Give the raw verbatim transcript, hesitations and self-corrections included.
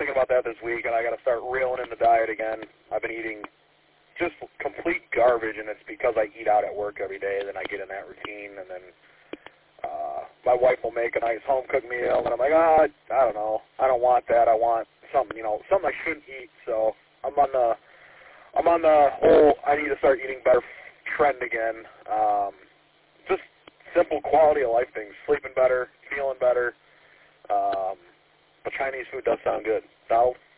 thinking about that this week, and I got to start reeling in the diet again. I've been eating just complete garbage, and it's because I eat out at work every day. Then I get in that routine, and then uh, my wife will make a nice home-cooked meal, and I'm like, ah, I don't know. I don't want that. I want something, you know, something I shouldn't eat. So I'm on the, I'm on the whole, I need to start eating better trend again. Um, just simple quality of life things, sleeping better, feeling better. Um, but Chinese food does sound good. Donald?